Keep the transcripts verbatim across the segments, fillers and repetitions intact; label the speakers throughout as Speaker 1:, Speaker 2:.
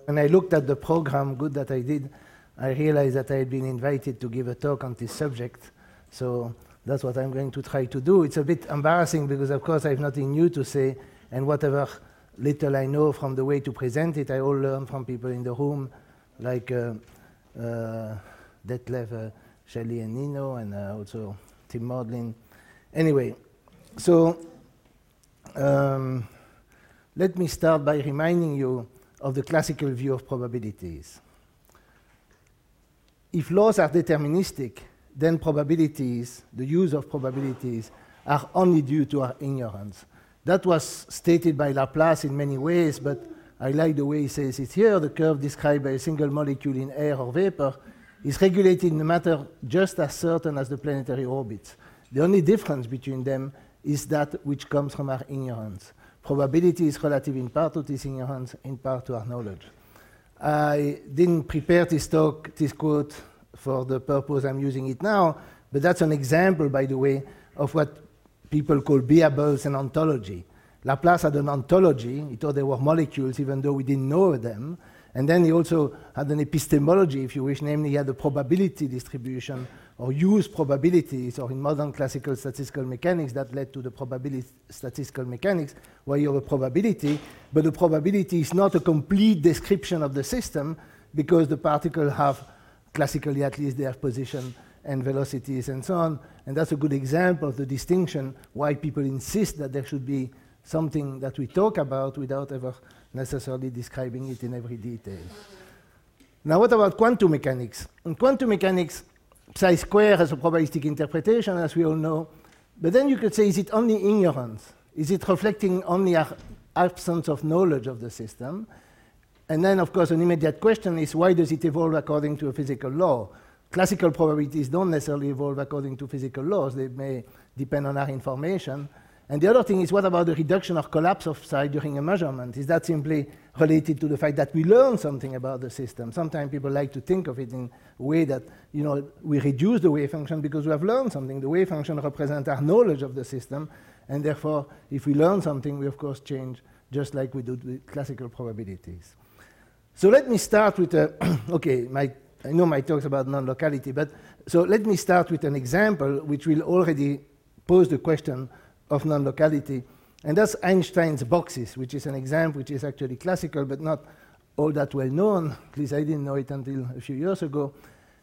Speaker 1: when I looked at the program, good that I did, I realized that I had been invited to give a talk on this subject. So that's what I'm going to try to do. It's a bit embarrassing because, of course, I have nothing new to say, and whatever little I know from the way to present it, I all learn from people in the room, like uh, uh, Detlef, uh, Shelley, and Nino, and uh, also Tim Maudlin. Anyway, so um, let me start by reminding you of the classical view of probabilities. If laws are deterministic, then probabilities, the use of probabilities, are only due to our ignorance. That was stated by Laplace in many ways, but I like the way he says it here. The curve described by a single molecule in air or vapor is regulated in a matter just as certain as the planetary orbits. The only difference between them is that which comes from our ignorance. Probability is relative in part to this ignorance, in part to our knowledge. I didn't prepare this talk, this quote, for the purpose I'm using it now, but that's an example, by the way, of what people call beables and ontology. Laplace had an ontology. He thought they were molecules, even though we didn't know them. And then he also had an epistemology, if you wish, namely he had a probability distribution, or use probabilities, or in modern classical statistical mechanics, that led to the probability statistical mechanics, where you have a probability, but the probability is not a complete description of the system, because the particles have, classically at least, their position and velocities and so on. And that's a good example of the distinction, why people insist that there should be something that we talk about without ever necessarily describing it in every detail. Now, what about quantum mechanics? In quantum mechanics, psi square has a probabilistic interpretation, as we all know, but then you could say, is it only ignorance? Is it reflecting only our absence of knowledge of the system? And then, of course, an immediate question is, why does it evolve according to a physical law? Classical probabilities don't necessarily evolve according to physical laws. They may depend on our information. And the other thing is, what about the reduction or collapse of psi during a measurement? Is that simply related to the fact that we learn something about the system? Sometimes people like to think of it in a way that, you know, we reduce the wave function because we have learned something. The wave function represents our knowledge of the system, and therefore, if we learn something, we of course change, just like we do with classical probabilities. So let me start with a, okay, my, I know my talk's about non-locality, but so let me start with an example which will already pose the question of non-locality, and that's Einstein's boxes, which is an example which is actually classical, but not all that well known. At least I didn't know it until a few years ago.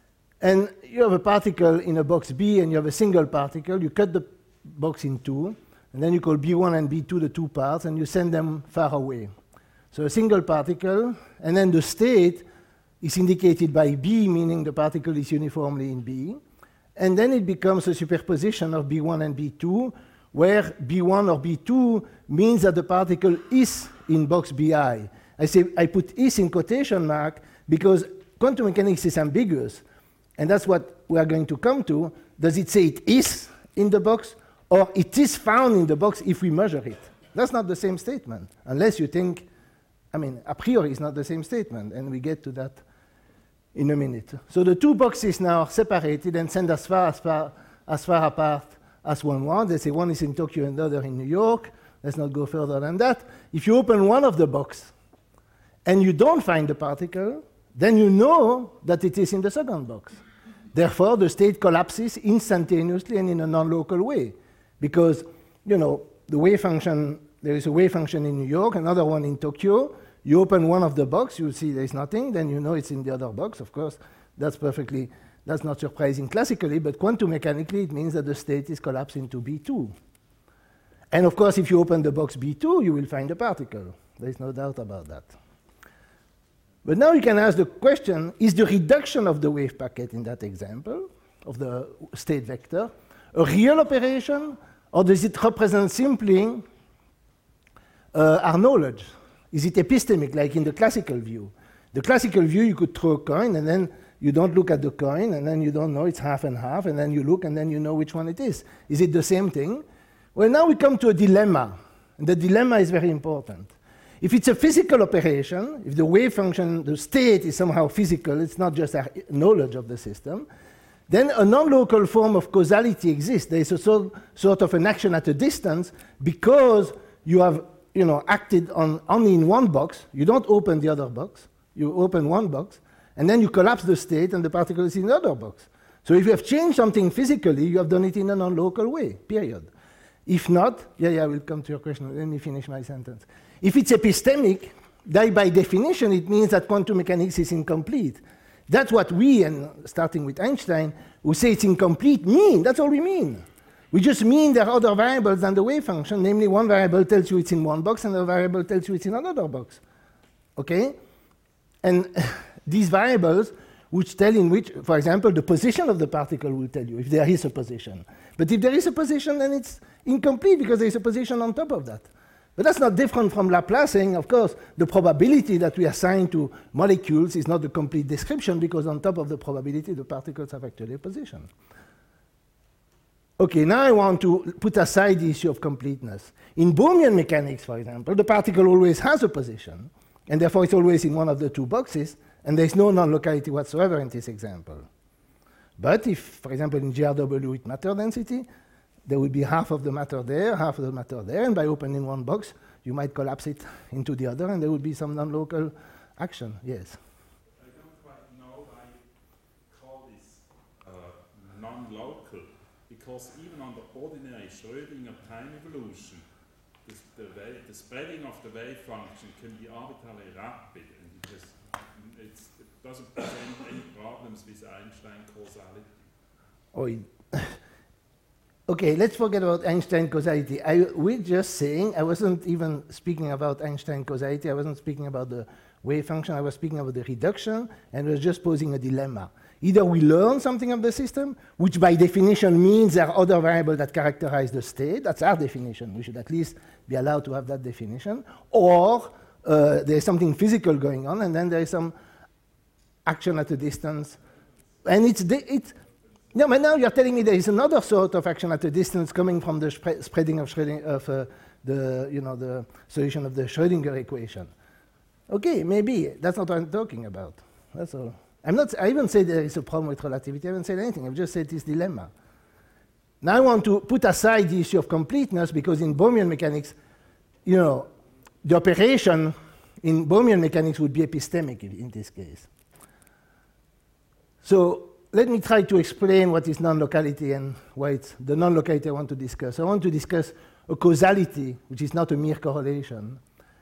Speaker 1: And you have a particle in a box B, and you have a single particle. You cut the box in two, and then you call B one and B two the two parts, and you send them far away. So a single particle, and then the state is indicated by B, meaning the particle is uniformly in B. And then it becomes a superposition of B one and B two, where B one or B two means that the particle is in box B I. I say I put is in quotation mark because quantum mechanics is ambiguous, and that's what we are going to come to. Does it say it is in the box, or it is found in the box if we measure it? That's not the same statement, unless you think, I mean, a priori it's not the same statement, and we get to that in a minute. So the two boxes now are separated and sent as far, as far, as far apart as one wants. They say one is in Tokyo and the other in New York. Let's not go further than that. If you open one of the boxes and you don't find the particle, then you know that it is in the second box. Therefore, the state collapses instantaneously and in a non-local way, because, you know, the wave function, there is a wave function in New York, another one in Tokyo. You open one of the boxes, you see there's nothing, then you know it's in the other box. Of course, that's perfectly, that's not surprising classically, but quantum mechanically, it means that the state is collapsed into B two. And of course, if you open the box B two, you will find a particle. There's no doubt about that. But now you can ask the question, is the reduction of the wave packet in that example, of the state vector, a real operation, or does it represent simply uh, our knowledge? Is it epistemic, like in the classical view? The classical view, you could throw a coin, and then you don't look at the coin, and then you don't know it's half and half, and then you look, and then you know which one it is. Is it the same thing? Well, now we come to a dilemma, and the dilemma is very important. If it's a physical operation, if the wave function, the state is somehow physical, it's not just our knowledge of the system, then a non-local form of causality exists. There is a sort, sort of an action at a distance because you have, you know, acted on only in one box. You don't open the other box. You open one box, and then you collapse the state, and the particle is in another box. So if you have changed something physically, you have done it in a non-local way, period. If not, yeah, yeah, I will come to your question. Let me finish my sentence. If it's epistemic, then by definition, it means that quantum mechanics is incomplete. That's what we, and starting with Einstein, who say it's incomplete, mean. That's all we mean. We just mean there are other variables than the wave function, namely one variable tells you it's in one box and the variable tells you it's in another box. Okay? And these variables, which tell in which, for example, the position of the particle will tell you if there is a position. But if there is a position, then it's incomplete because there is a position on top of that. But that's not different from Laplace saying, of course, the probability that we assign to molecules is not the complete description because on top of the probability, the particles have actually a position. Okay, now I want to put aside the issue of completeness. In Bohmian mechanics, for example, the particle always has a position, and therefore it's always in one of the two boxes, and there's no non-locality whatsoever in this example. But if, for example, in G R W with matter density, there will be half of the matter there, half of the matter there, and by opening one box, you might collapse it into the other, and there will be some non-local action. Yes?
Speaker 2: I don't quite know why you call this uh, non-local, because even under ordinary Schrödinger time evolution, this, the, wave, the spreading of the wave function can be arbitrarily rapid, and it, has, it's, it doesn't present any problems with Einstein causality.
Speaker 1: Oh, it Okay, let's forget about Einstein causality. I, we're just saying, I wasn't even speaking about Einstein causality, I wasn't speaking about the wave function, I was speaking about the reduction, and I was just posing a dilemma. Either we learn something of the system, which by definition means there are other variables that characterize the state, that's our definition, we should at least be allowed to have that definition, or uh, there's something physical going on, and then there is some action at a distance, and it's, it's no, but now you're telling me there is another sort of action at a distance coming from the spre spreading of, Schrödinger, of uh, the, you know, the solution of the Schrödinger equation. Okay, maybe. That's not what I'm talking about. That's all. I'm not, I haven't said there is a problem with relativity. I haven't said anything. I've just said this dilemma. Now I want to put aside the issue of completeness because in Bohmian mechanics, you know, the operation in Bohmian mechanics would be epistemic in this case. So let me try to explain what is non-locality and why it's the non-locality I want to discuss. I want to discuss a causality, which is not a mere correlation,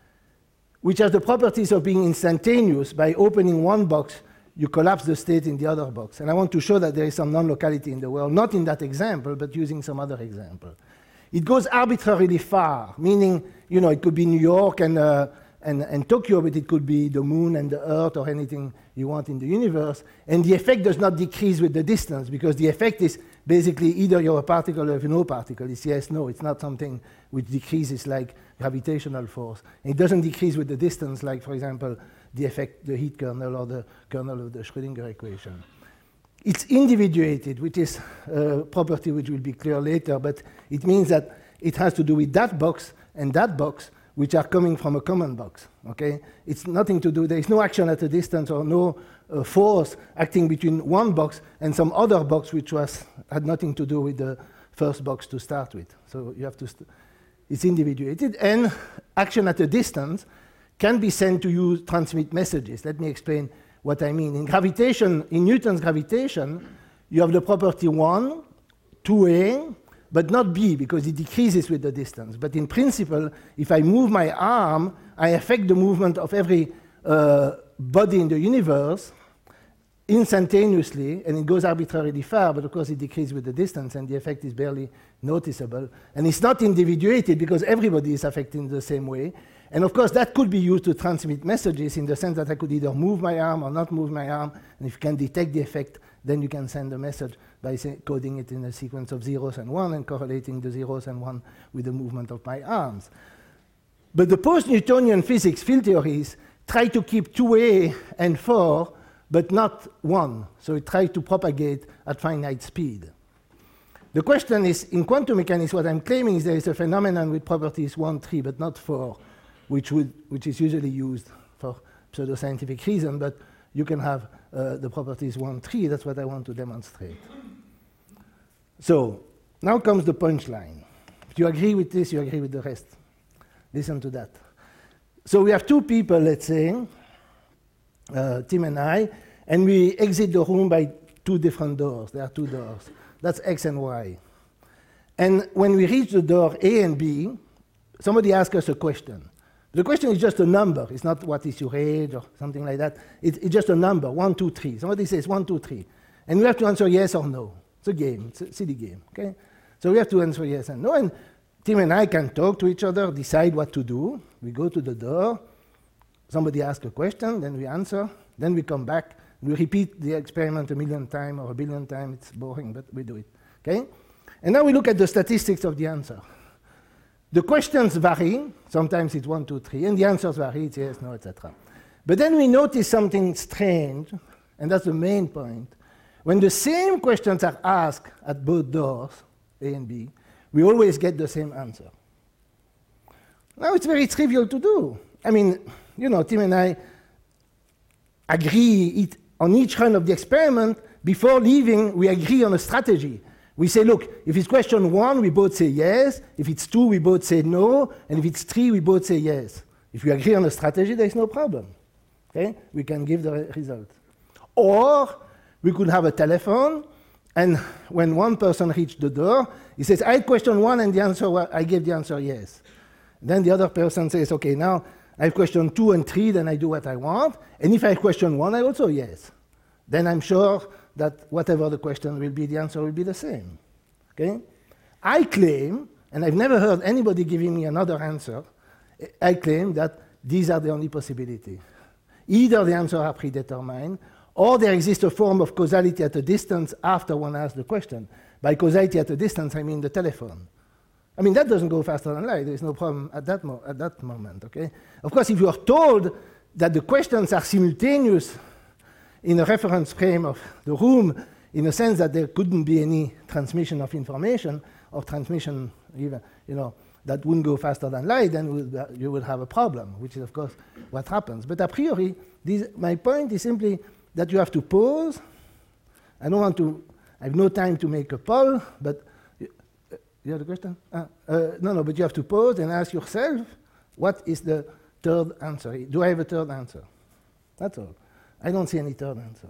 Speaker 1: which has the properties of being instantaneous. By opening one box, you collapse the state in the other box. And I want to show that there is some non-locality in the world, not in that example, but using some other example. It goes arbitrarily far, meaning, you know, it could be New York and, uh, and, and Tokyo, but it could be the moon and the earth or anything you want in the universe. And the effect does not decrease with the distance, because the effect is basically either you're a particle or you have no particle. It's yes, no. It's not something which decreases like gravitational force. And it doesn't decrease with the distance, like, for example, the effect, the heat kernel or the kernel of the Schrödinger equation. It's individuated, which is a property which will be clear later, but it means that it has to do with that box and that box, which are coming from a common box, okay? It's nothing to do, there is no action at a distance or no uh, force acting between one box and some other box which was, had nothing to do with the first box to start with. So you have to, st it's individuated, and action at a distance can be sent to you transmit messages. Let me explain what I mean. In gravitation, in Newton's gravitation, you have the property one, two A, but not B, because it decreases with the distance. But in principle, if I move my arm, I affect the movement of every uh, body in the universe instantaneously, and it goes arbitrarily far, but of course it decreases with the distance, and the effect is barely noticeable. And it's not individuated, because everybody is affected in the same way. And of course, that could be used to transmit messages in the sense that I could either move my arm or not move my arm, and if you can detect the effect, then you can send a message by coding it in a sequence of zeros and one and correlating the zeros and one with the movement of my arms. But the post-Newtonian physics field theories try to keep two A and four, but not one. So it tries to propagate at finite speed. The question is, in quantum mechanics, what I'm claiming is there is a phenomenon with properties one, three, but not four, which, would, which is usually used for pseudoscientific reason, but you can have uh, the properties one, three. That's what I want to demonstrate. So now comes the punchline. If you agree with this, you agree with the rest. Listen to that. So we have two people, let's say, uh, Tim and I, and we exit the room by two different doors. There are two doors. That's X and Y. And when we reach the door A and B, somebody asks us a question. The question is just a number. It's not what is your age or something like that. It, it's just a number, one, two, three. Somebody says one, two, three. And we have to answer yes or no. It's a game. It's a silly game, okay? So we have to answer yes and no. And Tim and I can talk to each other, decide what to do. We go to the door. Somebody asks a question, then we answer. Then we come back. We repeat the experiment a million times or a billion times. It's boring, but we do it, okay? And now we look at the statistics of the answer. The questions vary. Sometimes it's one, two, three, and the answers vary. It's yes, no, et cetera. But then we notice something strange, and that's the main point. When the same questions are asked at both doors, A and B, we always get the same answer. Now it's very trivial to do. I mean, you know, Tim and I agree it, on each run of the experiment. Before leaving, we agree on a strategy. We say, look, if it's question one, we both say yes. If it's two, we both say no. And if it's three, we both say yes. If we agree on a strategy, there's no problem. Okay? We can give the re result. Or we could have a telephone, and when one person reached the door, he says, I question one, and the answer, I gave the answer yes. Then the other person says, okay, now I have question two and three, then I do what I want. And if I have question one, I also yes. Then I'm sure that whatever the question will be, the answer will be the same. Okay? I claim, and I've never heard anybody giving me another answer, I claim that these are the only possibilities. Either the answers are predetermined, or there exists a form of causality at a distance after one asks the question. By causality at a distance, I mean the telephone. I mean, that doesn't go faster than light. There's no problem at that, mo at that moment, okay? Of course, if you are told that the questions are simultaneous in a reference frame of the room, in a sense that there couldn't be any transmission of information, or transmission even, you know, that wouldn't go faster than light, then would, uh, you would have a problem, which is, of course, what happens. But a priori, these, my point is simply that you have to pause. I don't want to, I have no time to make a poll, but you, uh, you have a question? Uh, uh, no, no, but you have to pause and ask yourself, what is the third answer? Do I have a third answer? That's all. I don't see any third answer.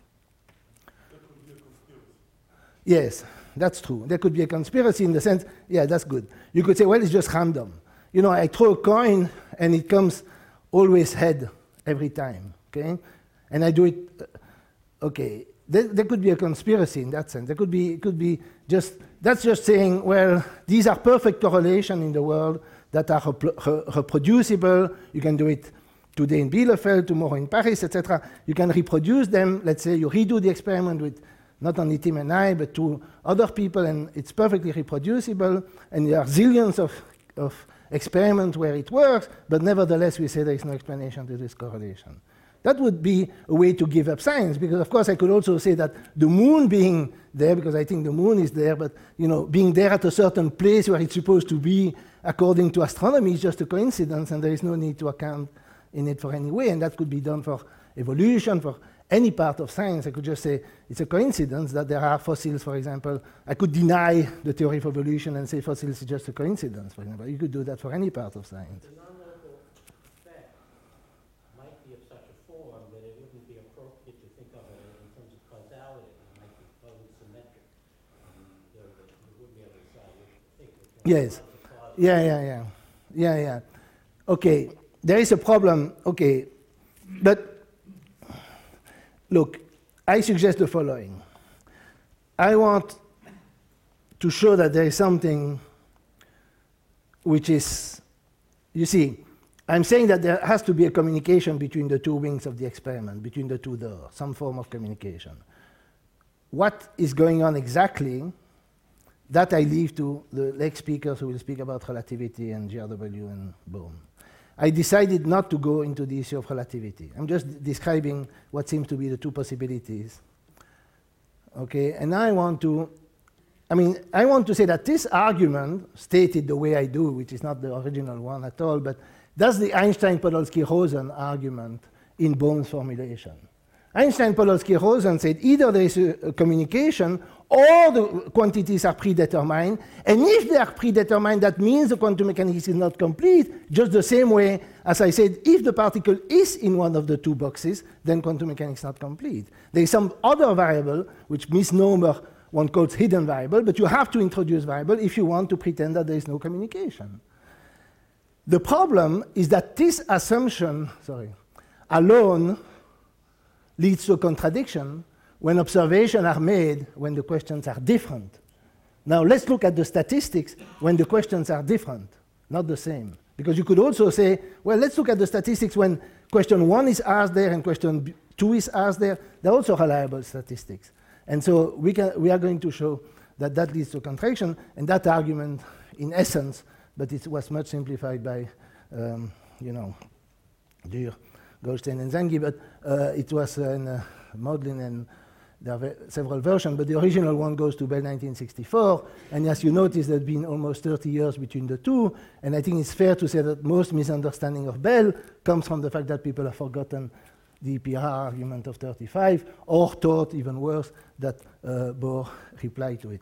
Speaker 3: That could be a conspiracy.
Speaker 1: Yes, that's true. There could be a conspiracy in the sense, yeah, that's good. You could say, well, it's just random. You know, I throw a coin and it comes always head every time, okay? And I do it, uh, okay. There, there could be a conspiracy in that sense. There could be, it could be just, that's just saying, well, these are perfect correlations in the world that are repro reproducible. You can do it today in Bielefeld, tomorrow in Paris, et cetera. You can reproduce them. Let's say you redo the experiment with not only Tim and I, but two other people, and it's perfectly reproducible. And there are zillions of, of experiments where it works, but nevertheless, we say there is no explanation to this correlation. That would be a way to give up science, because of course I could also say that the moon being there, because I think the moon is there, but you know, being there at a certain place where it's supposed to be according to astronomy is just a coincidence, and there is no need to account in it for any way, and that could be done for evolution, for any part of science. I could just say it's a coincidence that there are fossils, for example. I could deny the theory of evolution and say fossils is just a coincidence, for example. You could do that for any part of science.
Speaker 4: The non-local effect might be of such a form that it wouldn't be appropriate to think of it in terms of causality. It might be totally symmetric. Um, there, you wouldn't be able to decide what to think.
Speaker 1: Yes. Yeah, yeah, yeah. Yeah, yeah. Okay. There is a problem, okay, but look, I suggest the following. I want to show that there is something which is, you see, I'm saying that there has to be a communication between the two wings of the experiment, between the two doors, some form of communication. What is going on exactly, that I leave to the next speakers who will speak about relativity and G R W and Bohm. I decided not to go into the issue of relativity. I'm just describing what seems to be the two possibilities. Okay, and I want to, I mean, I want to say that this argument, stated the way I do, which is not the original one at all, but that's the Einstein-Podolsky-Rosen argument in Bohm's formulation. Einstein, Podolsky, Rosen said either there is a, a communication or the quantities are predetermined, and if they are predetermined, that means the quantum mechanics is not complete, just the same way as I said, if the particle is in one of the two boxes, then quantum mechanics is not complete. There is some other variable, which misnomer one calls hidden variable, but you have to introduce variable if you want to pretend that there is no communication. The problem is that this assumption, sorry, alone leads to a contradiction when observations are made when the questions are different. Now let's look at the statistics when the questions are different, not the same. Because you could also say, well, let's look at the statistics when question one is asked there and question two is asked there. They're also reliable statistics. And so we, can, we are going to show that that leads to contradiction, and that argument, in essence, but it was much simplified by, um, you know, Dürr, Goldstein, and Zengi, but uh, it was uh, in uh, Maudlin, and there are several versions, but the original one goes to Bell nineteen sixty-four, and as you notice, there have been almost thirty years between the two, and I think it's fair to say that most misunderstanding of Bell comes from the fact that people have forgotten the E P R argument of thirty-five, or thought, even worse, that uh, Bohr replied to it.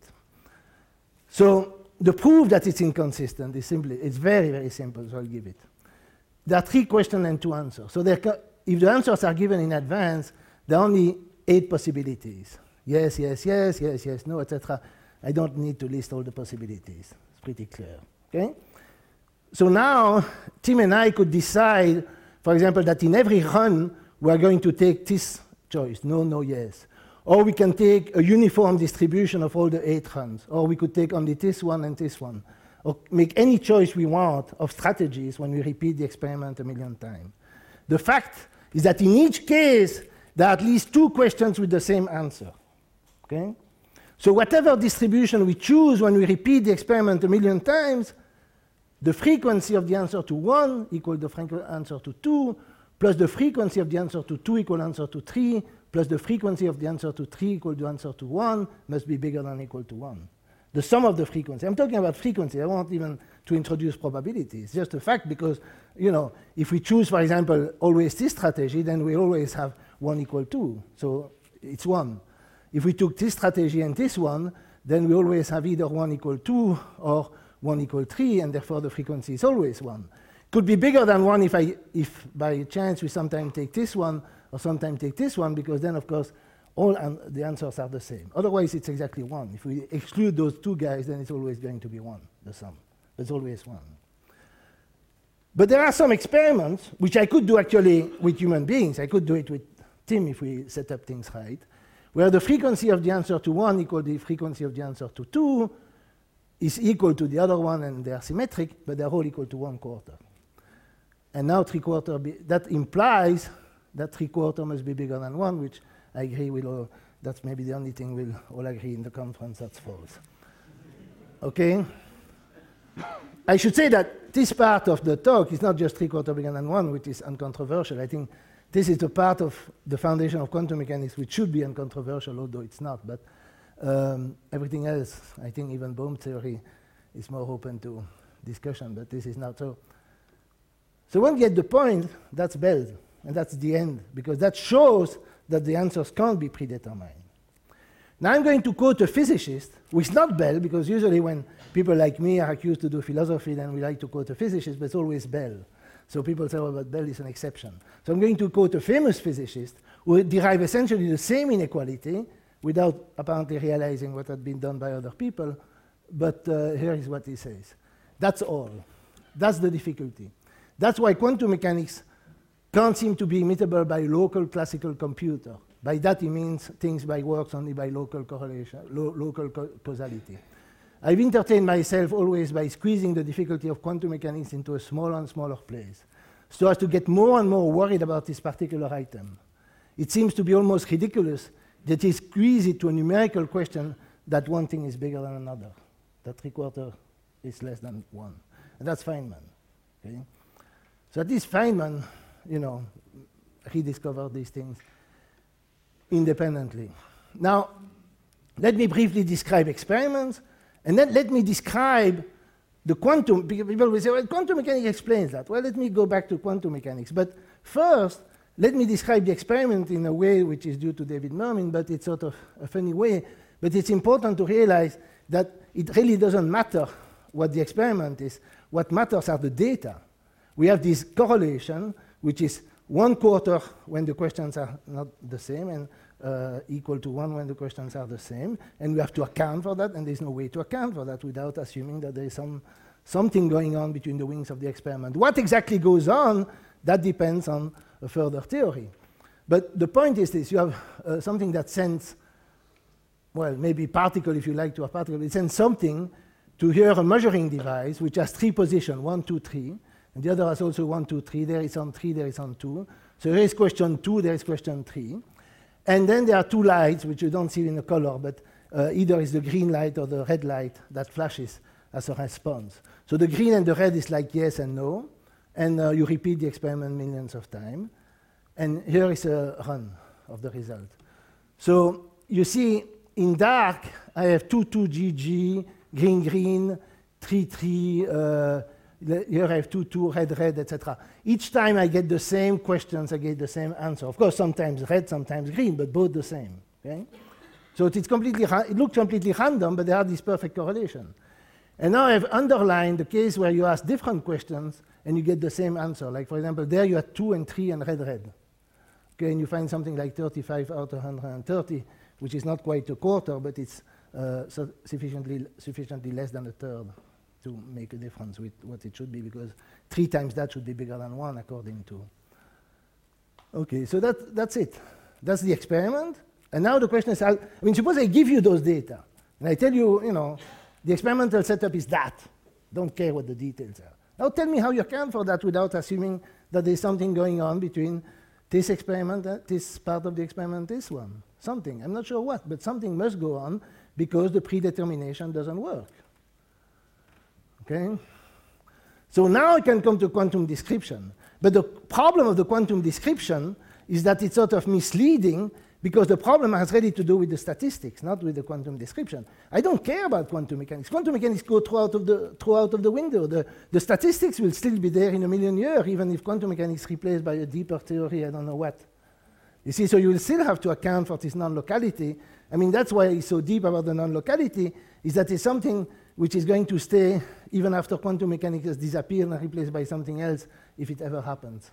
Speaker 1: So the proof that it's inconsistent is simply, it's very, very simple, so I'll give it. There are three questions and two answers. So there if the answers are given in advance, there are only eight possibilities. Yes, yes, yes, yes, yes, no, et cetera. I don't need to list all the possibilities. It's pretty clear, okay? So now, Tim and I could decide, for example, that in every run, we are going to take this choice, no, no, yes. Or we can take a uniform distribution of all the eight runs. Or we could take only this one and this one. Or make any choice we want of strategies when we repeat the experiment a million times. The fact is that in each case, there are at least two questions with the same answer. Okay? So whatever distribution we choose when we repeat the experiment a million times, the frequency of the answer to one equals the frequency answer to two, plus the frequency of the answer to two equal answer to three, plus the frequency of the answer to three equal to answer to one, must be bigger than or equal to one. The sum of the frequency. I'm talking about frequency. I want even to introduce probability. It's just a fact because, you know, if we choose, for example, always this strategy, then we always have one equal two. So it's one. If we took this strategy and this one, then we always have either one equal two or one equal three, and therefore the frequency is always one. Could be bigger than one if, I, if by chance we sometimes take this one or sometimes take this one, because then, of course, all an the answers are the same. Otherwise, it's exactly one. If we exclude those two guys, then it's always going to be one, the sum. It's always one. But there are some experiments, which I could do actually with human beings. I could do it with Tim if we set up things right, where the frequency of the answer to one equal the frequency of the answer to two is equal to the other one, and they are symmetric, but they're all equal to one quarter. And now three quarter, be, that implies that three quarter must be bigger than one, which I agree with all, that's maybe the only thing we'll all agree in the conference that's false. Okay? I should say that this part of the talk is not just three quarter bigger than one, which is uncontroversial. I think this is the part of the foundation of quantum mechanics which should be uncontroversial, although it's not. But um, everything else, I think even Bohm theory is more open to discussion, but this is not so. So when you get the point, that's Bell, and that's the end, because that shows that the answers can't be predetermined. Now I'm going to quote a physicist, who is not Bell, because usually when people like me are accused to do philosophy, then we like to quote a physicist, but it's always Bell. So people say, oh, but Bell is an exception. So I'm going to quote a famous physicist who derived essentially the same inequality without apparently realizing what had been done by other people. But uh, here is what he says. That's all. That's the difficulty. That's why quantum mechanics can't seem to be imitable by local classical computer. By that he means things by works only by local correlation, lo local co causality. I've entertained myself always by squeezing the difficulty of quantum mechanics into a smaller and smaller place, so as to get more and more worried about this particular item. It seems to be almost ridiculous that he squeezes it to a numerical question that one thing is bigger than another, that three quarter is less than one. And that's Feynman. Okay? So at least Feynman, you know, rediscovered these things independently. Now, let me briefly describe experiments, and then let me describe the quantum. People will say, well, quantum mechanics explains that. Well, let me go back to quantum mechanics. But first, let me describe the experiment in a way which is due to David Mermin, but it's sort of a funny way. But it's important to realize that it really doesn't matter what the experiment is. What matters are the data. We have this correlation, which is one quarter when the questions are not the same, and uh, equal to one when the questions are the same. And we have to account for that, and there's no way to account for that without assuming that there is some, something going on between the wings of the experiment. What exactly goes on, that depends on a further theory. But the point is this, you have uh, something that sends, well, maybe particle if you like to have particle, it sends something to here a measuring device which has three positions, one, two, three, and the other has also one, two, three, there is on three, there is on two. So there is question two, there is question three. And then there are two lights which you don't see in the color, but uh, either is the green light or the red light that flashes as a response. So the green and the red is like yes and no, and uh, you repeat the experiment millions of times. And here is a run of the result. So you see, in dark, I have two, two, G, G, green, green, three, three, uh, here I have two, two, red, red, et cetera. Each time I get the same questions, I get the same answer. Of course, sometimes red, sometimes green, but both the same. Okay? So it's completely it looks completely random, but they have this perfect correlation. And now I've underlined the case where you ask different questions and you get the same answer. Like, for example, there you had two and three and red, red. Okay, and you find something like thirty-five out of one hundred thirty, which is not quite a quarter, but it's uh, su sufficiently, sufficiently less than a third to make a difference with what it should be, because three times that should be bigger than one, according to. Okay, so that, that's it. That's the experiment. And now the question is, I mean, suppose I give you those data, and I tell you, you know, the experimental setup is that. Don't care what the details are. Now tell me how you account for that without assuming that there's something going on between this experiment, uh, this part of the experiment, this one. Something. I'm not sure what, but something must go on because the predetermination doesn't work. Okay? So now I can come to quantum description. But the problem of the quantum description is that it's sort of misleading because the problem has really to do with the statistics, not with the quantum description. I don't care about quantum mechanics. Quantum mechanics go through out of the, through out of the window. The, the statistics will still be there in a million years, even if quantum mechanics is replaced by a deeper theory, I don't know what. You see, so you will still have to account for this non-locality. I mean, that's why it's so deep about the non-locality, is that it's something which is going to stay even after quantum mechanics has disappeared and replaced by something else, if it ever happens.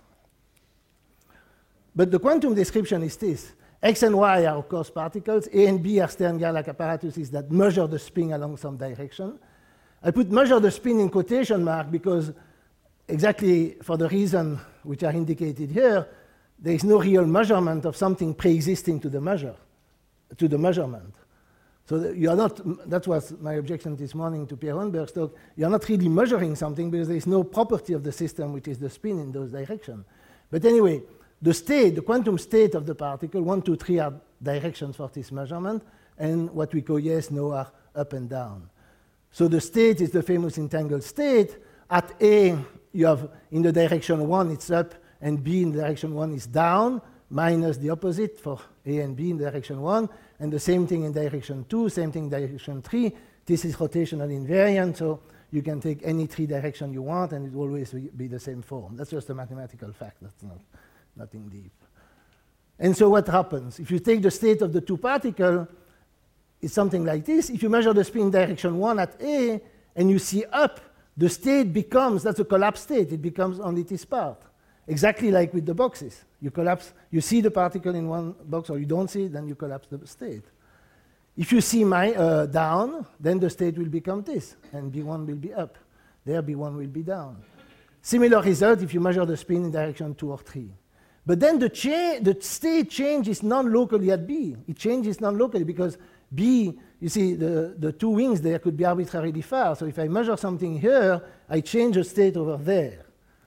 Speaker 1: But the quantum description is this. X and Y are, of course, particles. A and B are Stern-Gerlach apparatuses that measure the spin along some direction. I put measure the spin in quotation mark because exactly for the reason which are indicated here, there is no real measurement of something pre-existing to the measure, to the measurement. So you are not, that was my objection this morning to Pierre Hohenberg's talk, you are not really measuring something because there is no property of the system which is the spin in those directions. But anyway, the state, the quantum state of the particle, one, two, three are directions for this measurement, and what we call yes, no are up and down. So the state is the famous entangled state. At A, you have in the direction one, it's up, and B in the direction one is down, minus the opposite for A and B in direction one, and the same thing in direction two, same thing in direction three. This is rotational invariant, so you can take any three direction you want, and it will always be the same form. That's just a mathematical fact. That's not nothing deep. And so what happens? If you take the state of the two particles, it's something like this. If you measure the spin in direction one at A, and you see up, the state becomes, that's a collapsed state, it becomes only this part. Exactly like with the boxes. You collapse, you see the particle in one box, or you don't see it, then you collapse the state. If you see my uh, down, then the state will become this, and B one will be up. There, B one will be down. Similar result if you measure the spin in direction two or three. But then the, the state changes non-locally at B. It changes non-locally because B, you see, the, the two wings there could be arbitrarily far. So if I measure something here, I change the state over there.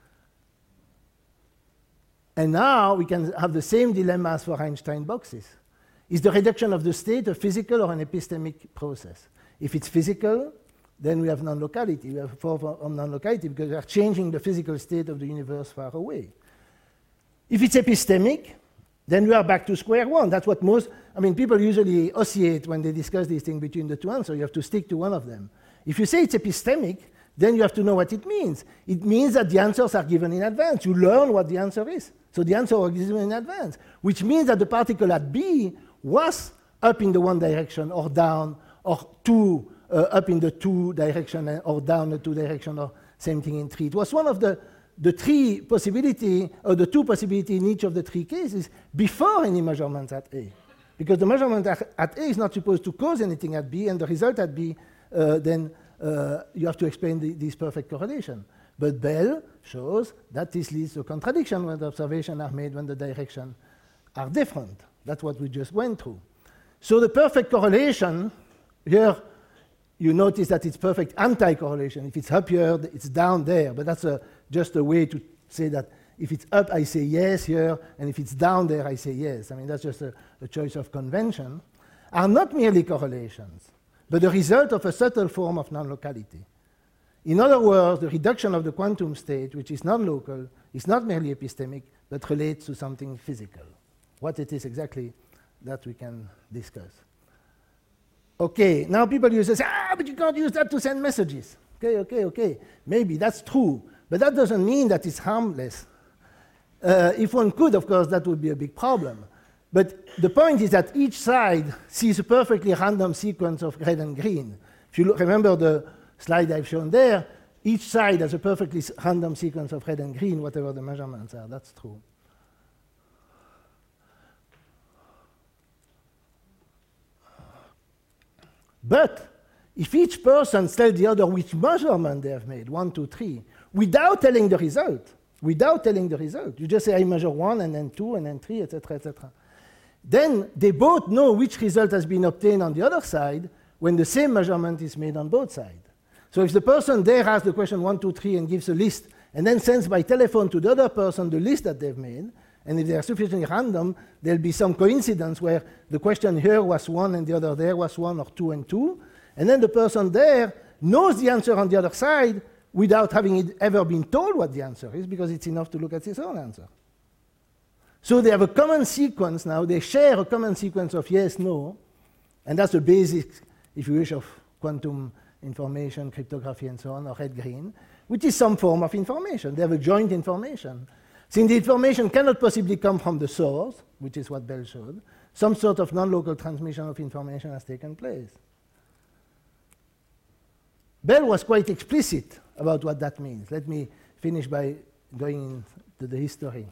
Speaker 1: And now we can have the same dilemma as for Einstein boxes. Is the reduction of the state a physical or an epistemic process? If it's physical, then we have non-locality. We have a form of non-locality because we are changing the physical state of the universe far away. If it's epistemic, then we are back to square one. That's what most, I mean, people usually oscillate when they discuss these things between the two answers. You have to stick to one of them. If you say it's epistemic, then you have to know what it means. It means that the answers are given in advance. You learn what the answer is. So the answer was given in advance, which means that the particle at B was up in the one direction or down, or two, uh, up in the two direction or down the two direction, or same thing in three. It was one of the, the three possibility, or the two possibility in each of the three cases before any measurements at A. Because the measurement at, at A is not supposed to cause anything at B, and the result at B, uh, then uh, you have to explain the, this perfect correlation. But Bell shows that this leads to a contradiction when the observations are made when the directions are different. That's what we just went through. So the perfect correlation, here you notice that it's perfect anti-correlation. If it's up here, it's down there. But that's a, just a way to say that if it's up, I say yes here, and if it's down there, I say yes. I mean, that's just a, a choice of convention, are not merely correlations, but the result of a subtle form of non-locality. In other words, the reduction of the quantum state, which is non-local, is not merely epistemic, but relates to something physical. What it is exactly, that we can discuss. Okay, now people use this, ah, but you can't use that to send messages. Okay, okay, okay. Maybe that's true, but that doesn't mean that it's harmless. Uh, if one could, of course, that would be a big problem. But the point is that each side sees a perfectly random sequence of red and green. If you look, remember the slide I've shown there, each side has a perfectly random sequence of red and green, whatever the measurements are. That's true. But if each person tells the other which measurement they have made, one, two, three, without telling the result, without telling the result, you just say, I measure one, and then two, and then three, et cetera, et cetera. Then they both know which result has been obtained on the other side when the same measurement is made on both sides. So if the person there asks the question one, two, three, and gives a list, and then sends by telephone to the other person the list that they've made, and if they are sufficiently random, there'll be some coincidence where the question here was one and the other there was one, or two and two, and then the person there knows the answer on the other side without having it ever been told what the answer is, because it's enough to look at his own answer. So they have a common sequence now, they share a common sequence of yes, no, and that's the basics, if you wish, of quantum information, cryptography, and so on, or red-green, which is some form of information. They have a joint information. Since the information cannot possibly come from the source, which is what Bell showed, some sort of non-local transmission of information has taken place. Bell was quite explicit about what that means. Let me finish by going into the history.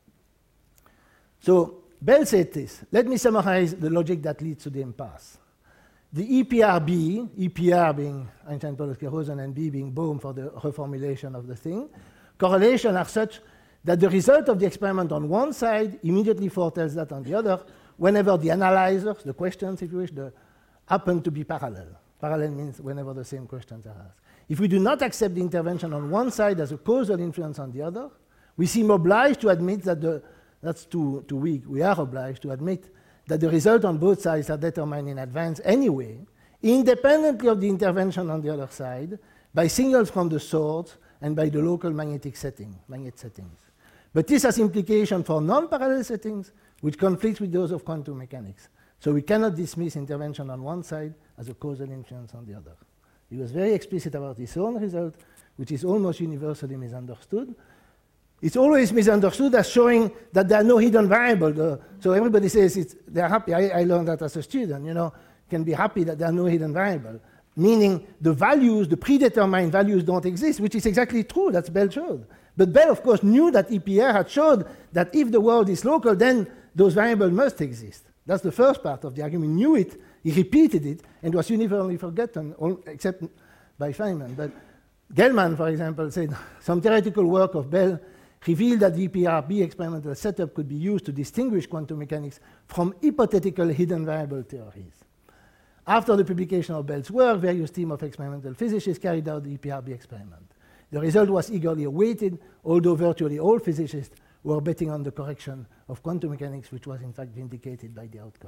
Speaker 1: So Bell said this. Let me summarize the logic that leads to the impasse. The E P R B, E P R being Einstein-Podolsky-Rosen, and B being Bohm for the reformulation of the thing, correlation are such that the result of the experiment on one side immediately foretells that on the other, whenever the analyzers, the questions, if you wish, the, happen to be parallel. Parallel means whenever the same questions are asked. If we do not accept the intervention on one side as a causal influence on the other, we seem obliged to admit that the, that's too, too weak, we are obliged to admit that the result on both sides are determined in advance anyway, independently of the intervention on the other side, by signals from the source and by the local magnetic setting, magnet settings. But this has implications for non-parallel settings, which conflicts with those of quantum mechanics. So we cannot dismiss intervention on one side as a causal influence on the other. He was very explicit about his own result, which is almost universally misunderstood. It's always misunderstood as showing that there are no hidden variables. Uh, so everybody says it's, they're happy. I, I learned that as a student, you know, can be happy that there are no hidden variables, meaning the values, the predetermined values don't exist, which is exactly true. That's Bell showed. But Bell, of course, knew that E P R had showed that if the world is local, then those variables must exist. That's the first part of the argument. He knew it, he repeated it, and was uniformly forgotten, all, except by Feynman. But Gell-Mann, for example, said some theoretical work of Bell revealed that the E P R B experimental setup could be used to distinguish quantum mechanics from hypothetical hidden variable theories. After the publication of Bell's work, various teams of experimental physicists carried out the E P R B experiment. The result was eagerly awaited, although virtually all physicists were betting on the correction of quantum mechanics, which was in fact vindicated by the outcome.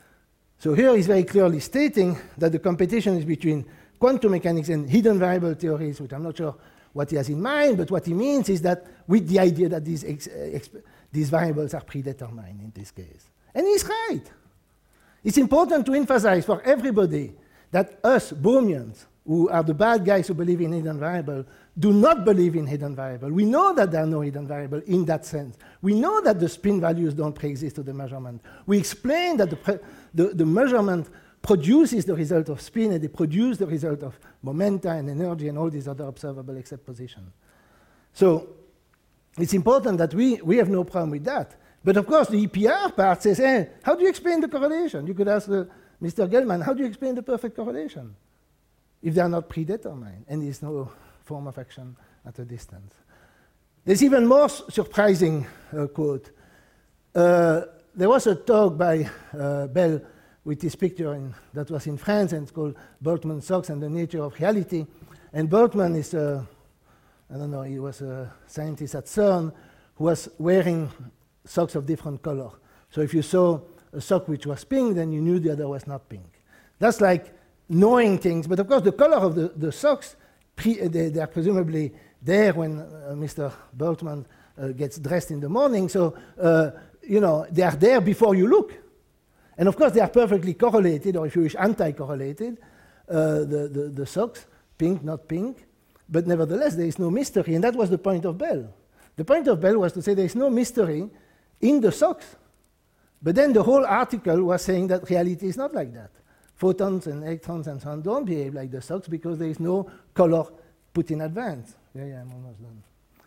Speaker 1: So here he's very clearly stating that the competition is between quantum mechanics and hidden variable theories, which I'm not sure what he has in mind, but what he means is that with the idea that these, ex ex these variables are predetermined in this case. And he's right. It's important to emphasize for everybody that us, Bohmians, who are the bad guys who believe in hidden variable, do not believe in hidden variable. We know that there are no hidden variable in that sense. We know that the spin values don't pre-exist to the measurement. We explain that the, pre the, the measurement produces the result of spin, and they produce the result of momenta and energy and all these other observable except position. So it's important that we, we have no problem with that. But of course, the E P R part says, hey, how do you explain the correlation? You could ask uh, Mister Gell-Mann, how do you explain the perfect correlation if they are not predetermined and there is no form of action at a distance? There's even more surprising uh, quote. Uh, there was a talk by uh, Bell with this picture in, that was in France, and it's called Boltzmann Socks and the Nature of Reality. And Boltzmann is, uh, I don't know, he was a scientist at CERN who was wearing socks of different color. So if you saw a sock which was pink, then you knew the other was not pink. That's like knowing things. But of course, the color of the, the socks, pre they, they are presumably there when uh, Mister Boltzmann uh, gets dressed in the morning. So, uh, you know, they are there before you look. And of course, they are perfectly correlated, or if you wish, anti-correlated, uh, the, the, the socks, pink, not pink. But nevertheless, there is no mystery, and that was the point of Bell. The point of Bell was to say there is no mystery in the socks. But then the whole article was saying that reality is not like that. Photons and electrons and so on don't behave like the socks because there is no color put in advance. Yeah, yeah, I'm almost done.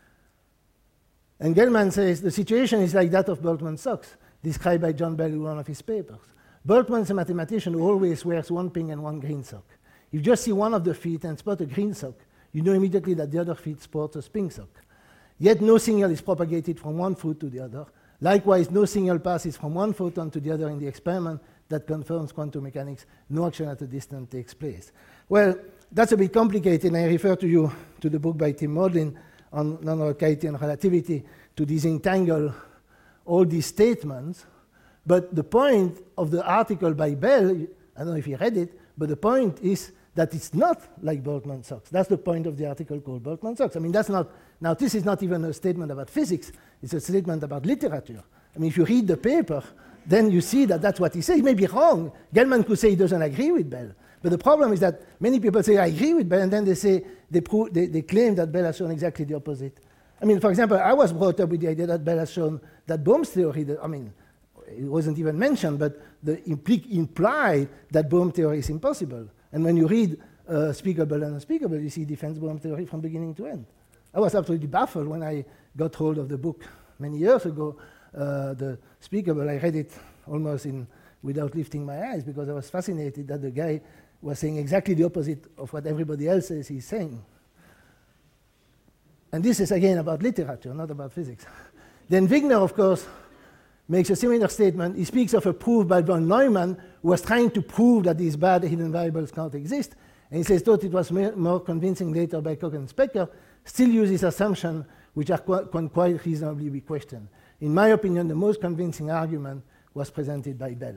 Speaker 1: And Gell-Mann says the situation is like that of Boltzmann's socks, described by John Bell in one of his papers. Boltzmann's a mathematician who always wears one pink and one green sock. If you just see one of the feet and spot a green sock, you know immediately that the other feet sports a pink sock. Yet no signal is propagated from one foot to the other. Likewise, no signal passes from one photon to the other in the experiment. That confirms quantum mechanics. No action at a distance takes place. Well, that's a bit complicated, and I refer to you to the book by Tim Maudlin on non-locality and relativity to disentangle all these statements. But the point of the article by Bell, I don't know if you read it, but the point is that it's not like Boltzmann socks. That's the point of the article called Boltzmann socks. I mean, that's not, now this is not even a statement about physics, it's a statement about literature. I mean, if you read the paper, then you see that that's what he says. He may be wrong. Gell-Mann could say he doesn't agree with Bell. But the problem is that many people say, I agree with Bell, and then they say, they, prove, they, they claim that Bell has shown exactly the opposite. I mean, for example, I was brought up with the idea that Bell has shown that Bohm's theory, that, I mean, it wasn't even mentioned, but the impli implied that Bohm theory is impossible. And when you read uh, Speakable and Unspeakable, you see defense Bohm theory from beginning to end. I was absolutely baffled when I got hold of the book many years ago, uh, the Speakable. I read it almost in, without lifting my eyes because I was fascinated that the guy was saying exactly the opposite of what everybody else says he's saying. And this is again about literature, not about physics. Then Wigner, of course, makes a similar statement. He speaks of a proof by von Neumann, who was trying to prove that these bad hidden variables can't exist. And he says, thought it was more convincing later by Koch and Specker, still uses assumptions which are qu can quite reasonably be questioned. In my opinion, the most convincing argument was presented by Bell.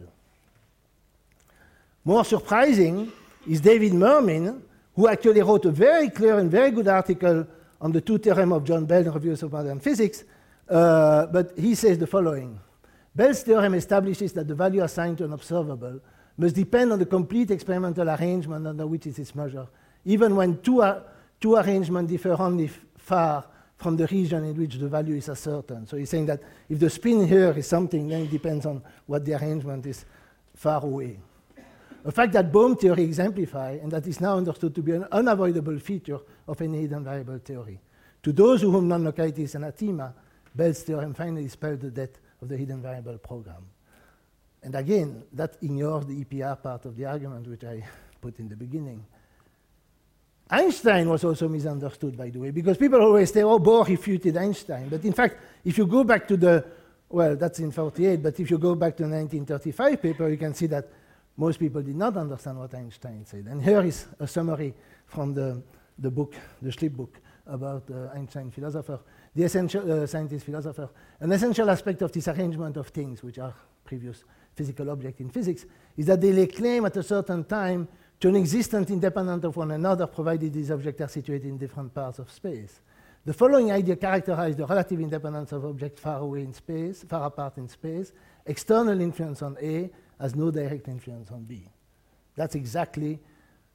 Speaker 1: More surprising is David Mermin, who actually wrote a very clear and very good article on the two theorems of John Bell in Reviews of Modern Physics, uh, but he says the following. Bell's theorem establishes that the value assigned to an observable must depend on the complete experimental arrangement under which it is measured, even when two, ar two arrangements differ only far from the region in which the value is ascertained. So he's saying that if the spin here is something, then it depends on what the arrangement is far away. A fact that Bohm theory exemplifies, and that is now understood to be an unavoidable feature of any hidden variable theory. To those to whom non-locality is anathema, Bell's theorem finally spelled the death of the hidden variable program. And again, that ignores the E P R part of the argument, which I put in the beginning. Einstein was also misunderstood, by the way, because people always say, oh, Bohr refuted Einstein. But in fact, if you go back to the, well, that's in forty-eight, but if you go back to the nineteen thirty-five paper, you can see that most people did not understand what Einstein said. And here is a summary from the, the book, the Schlipp book, about the Einstein philosopher, the essential uh, scientist philosopher. An essential aspect of this arrangement of things, which are previous physical objects in physics, is that they lay claim at a certain time to an existence independent of one another, provided these objects are situated in different parts of space. The following idea characterizes the relative independence of objects far away in space, far apart in space. External influence on A has no direct influence on B. That's exactly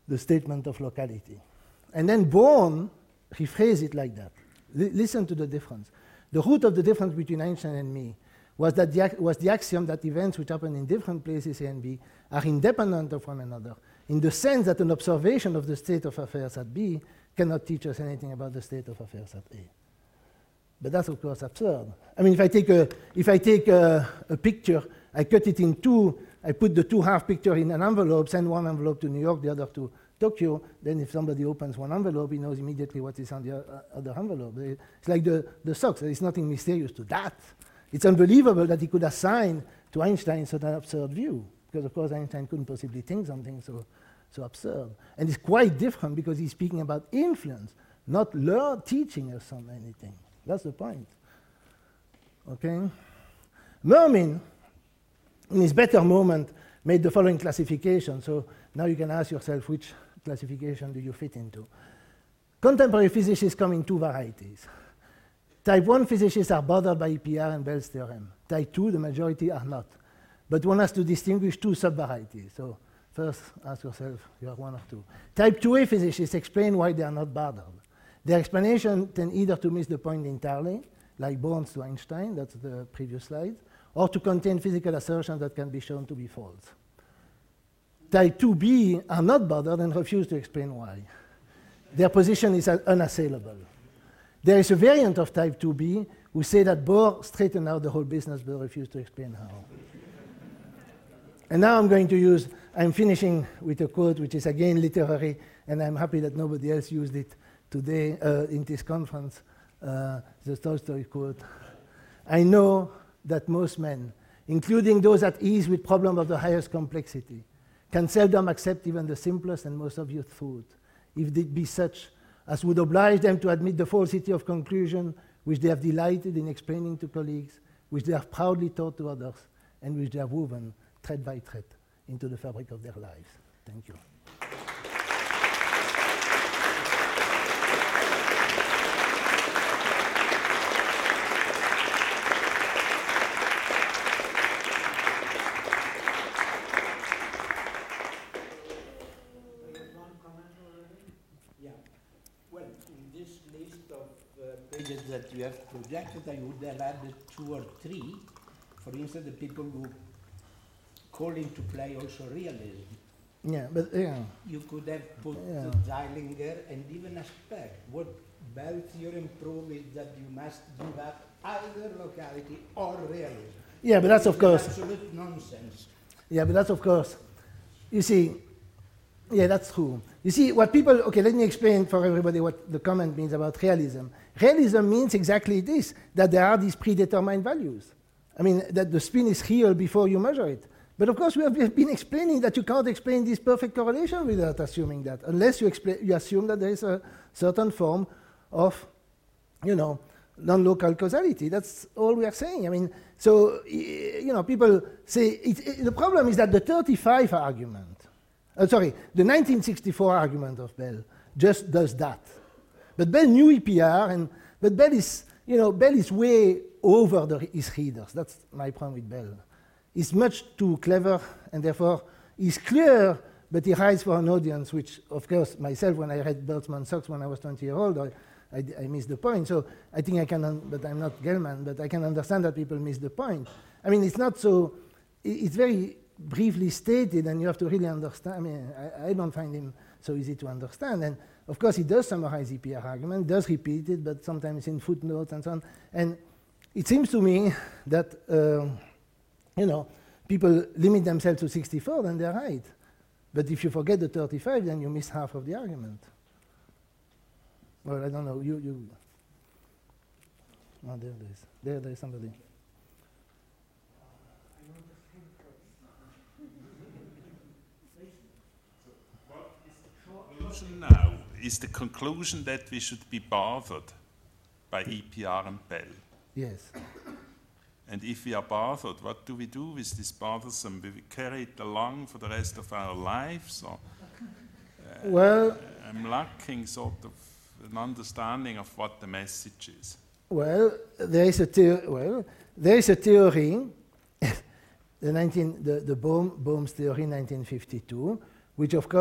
Speaker 1: the statement of locality. And then Born rephrased it like that. L- listen to the difference. The root of the difference between Einstein and me was, that the ac- was the axiom that events which happen in different places A and B are independent of one another, in the sense that an observation of the state of affairs at B cannot teach us anything about the state of affairs at A. But that's, of course, absurd. I mean, if I take a, if I take a, a picture, I cut it in two, I put the two half picture in an envelope, send one envelope to New York, the other to Tokyo, then if somebody opens one envelope, he knows immediately what is on the uh, other envelope. It's like the, the socks. There is nothing mysterious to that. It's unbelievable that he could assign to Einstein such an absurd view, because, of course, Einstein couldn't possibly think something so, so absurd. And it's quite different because he's speaking about influence, not learn, teaching us some anything. That's the point. Okay? Mermin, in his better moment, made the following classification. So now you can ask yourself, which classification do you fit into? Contemporary physicists come in two varieties. Type one physicists are bothered by E P R and Bell's theorem. Type two, the majority are not. But one has to distinguish two sub-varieties. So first, ask yourself, you are one or two. Type two A physicists explain why they are not bothered. Their explanation tend either to miss the point entirely, like Born's to Einstein, that's the previous slide, or to contain physical assertions that can be shown to be false. Type two B are not bothered and refuse to explain why. Their position is unassailable. There is a variant of type two B who say that Bohr straightened out the whole business but refused to explain how. And now I'm going to use, I'm finishing with a quote which is again literary, and I'm happy that nobody else used it today uh, in this conference, uh, the Tolstoy quote. I know that most men, including those at ease with problems of the highest complexity, can seldom accept even the simplest and most obvious truth, if it be such as would oblige them to admit the falsity of conclusion which they have delighted in explaining to colleagues, which they have proudly taught to others, and which they have woven thread by thread into the fabric of their lives. Thank you.
Speaker 5: That you have projected, I would have added two or three. For instance, the people who call into play also realism.
Speaker 1: Yeah, but yeah.
Speaker 5: You could have put
Speaker 1: Yeah.
Speaker 5: Zeilinger and even Aspect. What Bell theorem proves is that you must give up either locality or realism.
Speaker 1: Yeah, but that's of course.
Speaker 5: Absolute nonsense.
Speaker 1: Yeah, but that's of course. You see, yeah, that's true. You see, what people, okay, let me explain for everybody what the comment means about realism. Realism means exactly this, that there are these predetermined values. I mean, that the spin is real before you measure it. But of course, we have been explaining that you can't explain this perfect correlation without assuming that, unless you, you assume that there is a certain form of, you know, non-local causality. That's all we are saying. I mean, so, you know, people say, it, it, the problem is that the thirty-five argument, uh, sorry, the nineteen sixty-four argument of Bell just does that. But Bell knew E P R, and but Bell is, you know, Bell is way over the, his readers. That's my problem with Bell. He's much too clever, and therefore he's clear, but he writes for an audience, which, of course, myself, when I read Boltzmann Socks when I was twenty years old, I, I, I missed the point. So I think I can, un- but I'm not Gell-Mann, but I can understand that people miss the point. I mean, it's not so, it, it's very briefly stated, and you have to really understand. I mean, I, I don't find him so easy to understand. And of course, he does summarize E P R argument, does repeat it, but sometimes in footnotes and so on. And it seems to me that, uh, you know, people limit themselves to sixty-four, then they're right. But if you forget the thirty-five, then you miss half of the argument. Well, I don't know. You, you. Oh, there it is. There, there is somebody.
Speaker 2: Conclusion now is the conclusion that we should be bothered by E P R and Bell.
Speaker 1: Yes.
Speaker 2: And if we are bothered, what do we do with this bothersome? Do we carry it along for the rest of our lives? Or, uh,
Speaker 1: Well,
Speaker 2: I'm lacking sort of an understanding of what the message is.
Speaker 1: Well, there is a theory. Well, there is a theory, the nineteen, the, the Bohm, Bohm's theory, nineteen fifty-two, which of course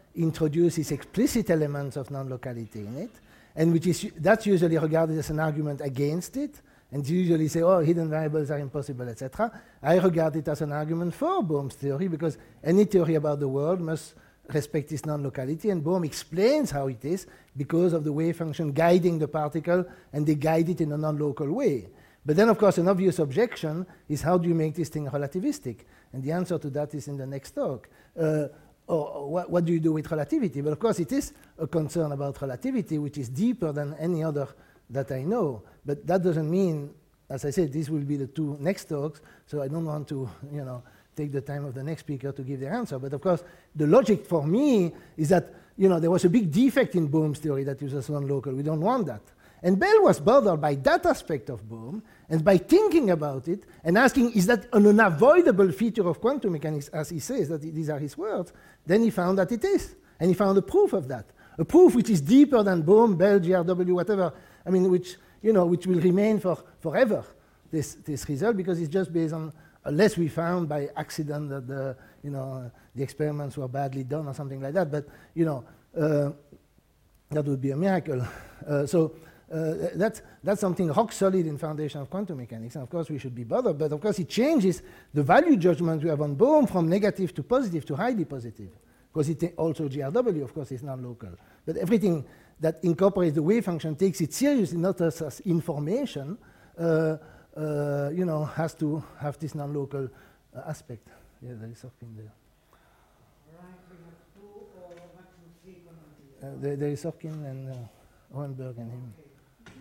Speaker 1: introduces explicit elements of non-locality in it, and which is that's usually regarded as an argument against it, and you usually say, oh, hidden variables are impossible, et cetera. I regard it as an argument for Bohm's theory, because any theory about the world must respect this non-locality, and Bohm explains how it is because of the wave function guiding the particle, and they guide it in a non-local way. But then, of course, an obvious objection is how do you make this thing relativistic? And the answer to that is in the next talk. Uh, or what, what do you do with relativity? But of course, it is a concern about relativity, which is deeper than any other that I know. But that doesn't mean, as I said, these will be the two next talks, so I don't want to, you know, take the time of the next speaker to give their answer. But of course, the logic for me is that, you know, there was a big defect in Bohm's theory that uses non-local. We don't want that. And Bell was bothered by that aspect of Bohm, and by thinking about it and asking, is that an unavoidable feature of quantum mechanics, as he says, that these are his words, then he found that it is. And he found a proof of that. A proof which is deeper than Bohm, Bell, G R W, whatever, I mean, which, you know, which will remain for forever, this, this result, because it's just based on, unless we found by accident that the, you know, the experiments were badly done or something like that, but, you know, uh, that would be a miracle. Uh, so uh, that's, that's something rock solid in foundation of quantum mechanics, and of course we should be bothered, but of course it changes the value judgment we have on Bohm from negative to positive to highly positive, because it also G R W, of course, is non-local. But everything that incorporates the wave function takes it seriously, not as, as information, uh, uh, you know, has to have this non-local uh, aspect. Yeah, there is something there.
Speaker 6: Right, we have two or maximum three comments.
Speaker 1: Uh, there, there is Sorkin and uh, Hohenberg and him.
Speaker 6: Okay.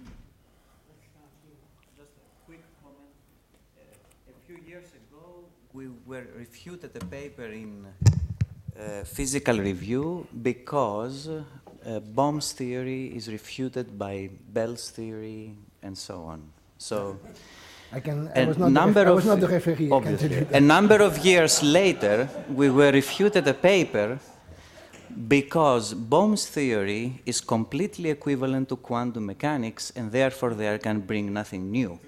Speaker 6: Let's start here.
Speaker 7: Just a quick comment. Uh, a few years ago, we were refuted a paper in uh, Physical Review because uh, Bohm's theory is refuted by Bell's theory and so on. So,
Speaker 1: I can. I
Speaker 7: a
Speaker 1: was not,
Speaker 7: number
Speaker 1: the, I was
Speaker 7: of,
Speaker 1: not the referee. I can tell you
Speaker 7: a
Speaker 1: that.
Speaker 7: number of years later, we were refuted a paper because Bohm's theory is completely equivalent to quantum mechanics, and therefore they can bring nothing new.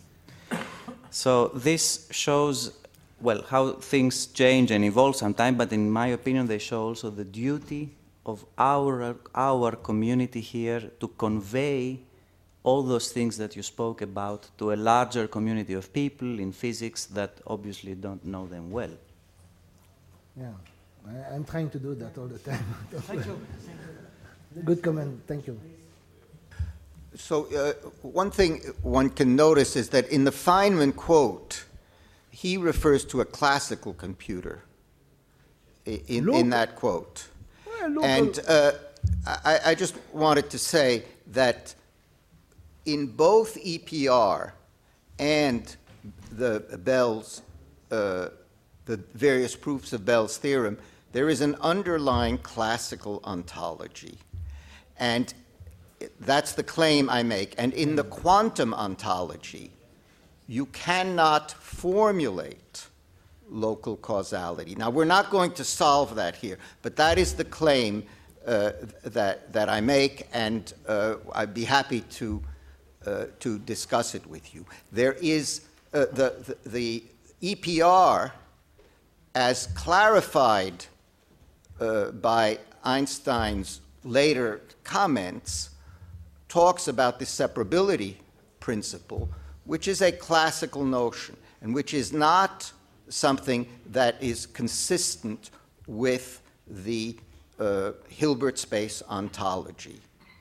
Speaker 7: So this shows, well, how things change and evolve sometimes, but in my opinion, they show also the duty of our, our community here to convey all those things that you spoke about to a larger community of people in physics that obviously don't know them well.
Speaker 1: Yeah, I, I'm trying to do that all the time.
Speaker 6: Thank you.
Speaker 1: Good comment. Thank you.
Speaker 8: So uh, one thing one can notice is that in the Feynman quote, he refers to a classical computer in, in, in that quote.
Speaker 1: Well,
Speaker 8: and uh, I, I just wanted to say that in both E P R and the Bell's, uh, the various proofs of Bell's theorem, there is an underlying classical ontology. And that's the claim I make. And in the quantum ontology, you cannot formulate local causality. Now, we're not going to solve that here, but that is the claim uh, that, that I make, and uh, I'd be happy to Uh, to discuss it with you. There is uh, the, the, the E P R, as clarified uh, by Einstein's later comments, talks about the separability principle, which is a classical notion, and which is not something that is consistent with the uh, Hilbert space ontology.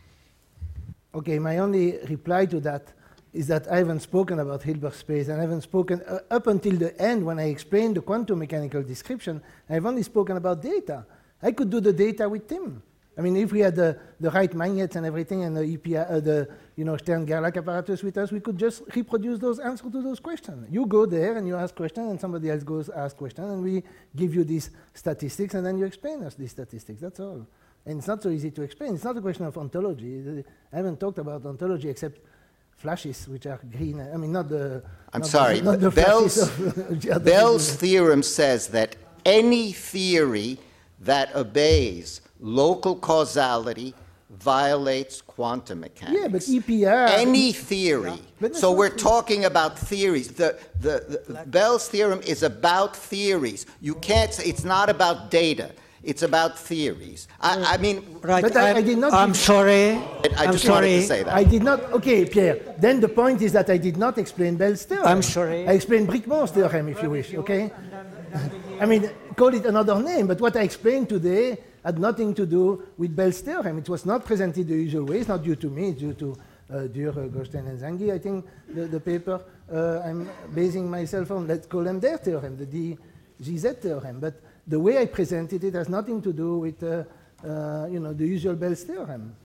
Speaker 1: Okay, my only reply to that is that I haven't spoken about Hilbert space, and I haven't spoken uh, up until the end when I explained the quantum mechanical description. I've only spoken about data. I could do the data with Tim. I mean, if we had the, the right magnets and everything, and the E P R, uh, the you know Stern-Gerlach apparatus with us, we could just reproduce those answers to those questions. You go there and you ask questions, and somebody else goes ask questions, and we give you these statistics, and then you explain us these statistics. That's all. And it's not so easy to explain. It's not a question of ontology. I haven't talked about ontology except flashes, which are green. I mean, not the.
Speaker 8: I'm
Speaker 1: not
Speaker 8: sorry.
Speaker 1: The, not the
Speaker 8: Bell's,
Speaker 1: of
Speaker 8: Bell's theorem says that any theory that obeys local causality violates quantum mechanics.
Speaker 1: Yeah, but E P R.
Speaker 8: Any theory.
Speaker 1: Yeah.
Speaker 8: So we're talking about theories. The, the, the Bell's theorem is about theories. You can't say it's not about data. It's about theories. I, I mean,
Speaker 9: Right,
Speaker 1: But I-
Speaker 9: I'm,
Speaker 1: I did not
Speaker 9: I'm
Speaker 1: give-
Speaker 9: sorry.
Speaker 8: I
Speaker 9: I'm
Speaker 8: just wanted
Speaker 9: sorry.
Speaker 8: to say that.
Speaker 1: I did not, okay, Pierre, then the point is that I did not explain Bell's theorem.
Speaker 9: I'm sorry.
Speaker 1: I explained Bricmont's theorem, if you wish, okay? I mean, call it another name, but what I explained today had nothing to do with Bell's theorem. It was not presented the usual way. It's not due to me, it's due to uh, Dürr, uh, Goldstein, and Zanghi, I think, the, the paper uh, I'm basing myself on. Let's call them their theorem, the D G Z theorem. But the way I presented it has nothing to do with, uh, uh, you know, the usual Bell's theorem.